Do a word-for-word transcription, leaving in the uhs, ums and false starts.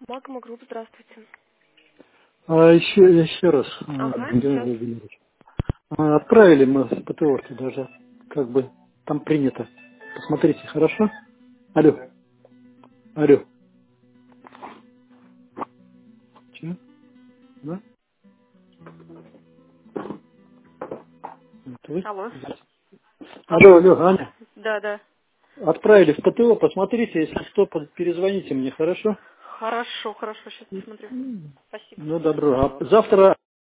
Магма Групп, здравствуйте. А еще, еще раз, а, Ага, Геннадий сейчас. Владимирович. А, Отправили мы с ПТО даже, как бы там принято. Посмотрите, хорошо? Алло, алло. Че? Да? Это вы? Алло. Алло, Алло. алло, Аня. Да, да. Отправили в ПТО, посмотрите, если что, по- перезвоните мне, хорошо? Хорошо, хорошо, сейчас посмотрю. Спасибо. Ну, добро. А завтра